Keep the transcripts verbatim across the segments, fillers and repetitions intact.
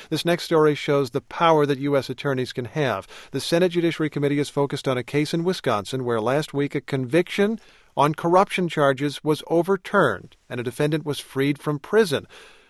This next story shows the power that U S attorneys can have. The Senate Judiciary Committee is focused on a case in Wisconsin where last week a conviction on corruption charges was overturned and a defendant was freed from prison.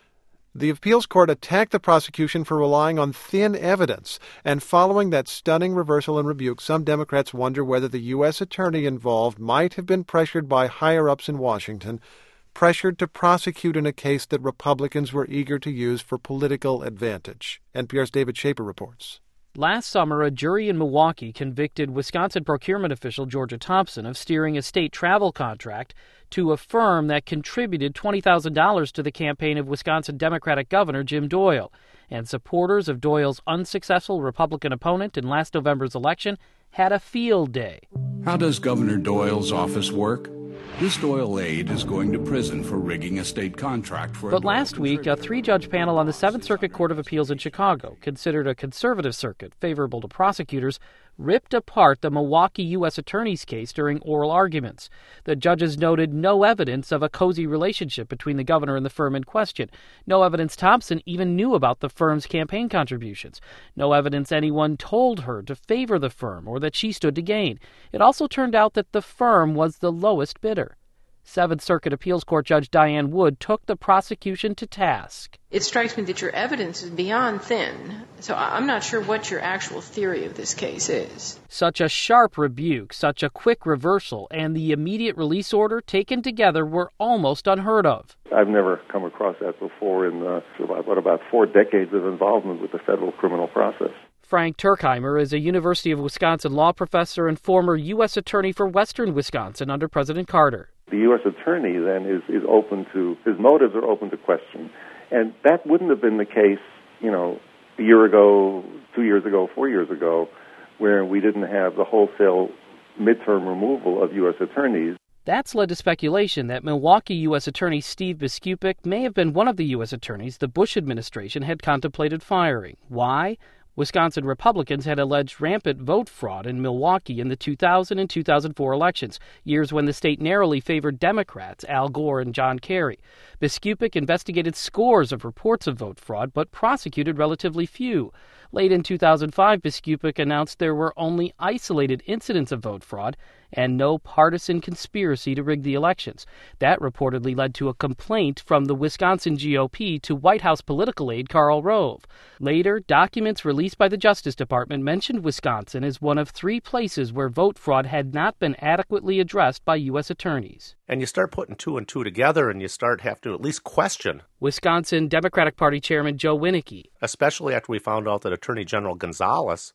The appeals court attacked the prosecution for relying on thin evidence, and following that stunning reversal and rebuke, some Democrats wonder whether the U S attorney involved might have been pressured by higher-ups in Washington, pressured to prosecute in a case that Republicans were eager to use for political advantage. N P R's David Schaper reports. Last summer, a jury in Milwaukee convicted Wisconsin procurement official Georgia Thompson of steering a state travel contract to a firm that contributed twenty thousand dollars to the campaign of Wisconsin Democratic Governor Jim Doyle. And supporters of Doyle's unsuccessful Republican opponent in last November's election had a field day. How does Governor Doyle's office work? This Doyle aide is going to prison for rigging a state contract for. But last week, a three-judge panel on the Seventh Circuit Court of Appeals in Chicago, considered a conservative circuit favorable to prosecutors, ripped apart the Milwaukee U S attorney's case during oral arguments. The judges noted no evidence of a cozy relationship between the governor and the firm in question. No evidence Thompson even knew about the firm's campaign contributions. No evidence anyone told her to favor the firm or that she stood to gain. It also turned out that the firm was the lowest bidder. Seventh Circuit Appeals Court Judge Diane Wood took the prosecution to task. It strikes me that your evidence is beyond thin, so I'm not sure what your actual theory of this case is. Such a sharp rebuke, such a quick reversal, and the immediate release order taken together were almost unheard of. I've never come across that before in, uh, what, about four decades of involvement with the federal criminal process. Frank Turkheimer is a University of Wisconsin law professor and former U S attorney for Western Wisconsin under President Carter. The U S attorney then is, is open to, his motives are open to question. And that wouldn't have been the case, you know, a year ago, two years ago, four years ago, where we didn't have the wholesale midterm removal of U S attorneys. That's led to speculation that Milwaukee U S Attorney Steve Biskupik may have been one of the U S attorneys the Bush administration had contemplated firing. Why? Wisconsin Republicans had alleged rampant vote fraud in Milwaukee in the two thousand and two thousand four elections, years when the state narrowly favored Democrats, Al Gore and John Kerry. Biskupik investigated scores of reports of vote fraud, but prosecuted relatively few. Late in two thousand five, Biskupik announced there were only isolated incidents of vote fraud and no partisan conspiracy to rig the elections. That reportedly led to a complaint from the Wisconsin G O P to White House political aide Karl Rove. Later, documents released by the Justice Department mentioned Wisconsin as one of three places where vote fraud had not been adequately addressed by U S attorneys. And you start putting two and two together, and you start having to at least question. Wisconsin Democratic Party Chairman Joe Winnicke. Especially after we found out that Attorney General Gonzalez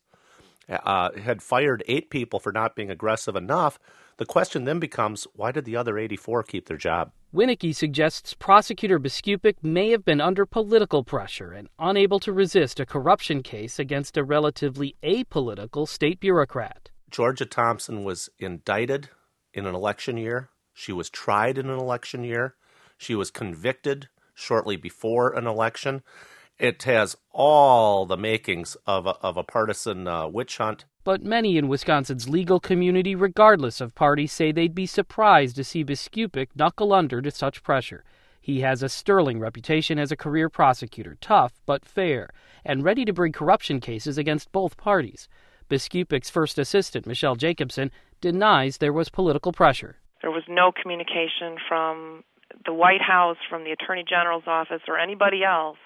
uh, had fired eight people for not being aggressive enough. The question then becomes, why did the other eighty-four keep their job? Winnicke suggests Prosecutor Biskupik may have been under political pressure and unable to resist a corruption case against a relatively apolitical state bureaucrat. Georgia Thompson was indicted in an election year. She was tried in an election year. She was convicted shortly before an election. It has all the makings of a, of a partisan uh, witch hunt. But many in Wisconsin's legal community, regardless of party, say they'd be surprised to see Biskupik knuckle under to such pressure. He has a sterling reputation as a career prosecutor, tough but fair, and ready to bring corruption cases against both parties. Biskupik's first assistant, Michelle Jacobson, denies there was political pressure. There was no communication from the White House, from the Attorney General's office, or anybody else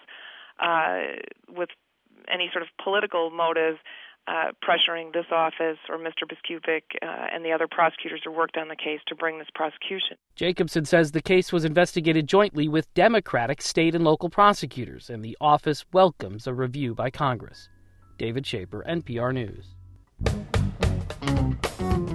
uh, with any sort of political motive uh, pressuring this office or Mister Biskupik uh, and the other prosecutors who worked on the case to bring this prosecution. Jacobson says the case was investigated jointly with Democratic state and local prosecutors, and the office welcomes a review by Congress. David Schaper, N P R News.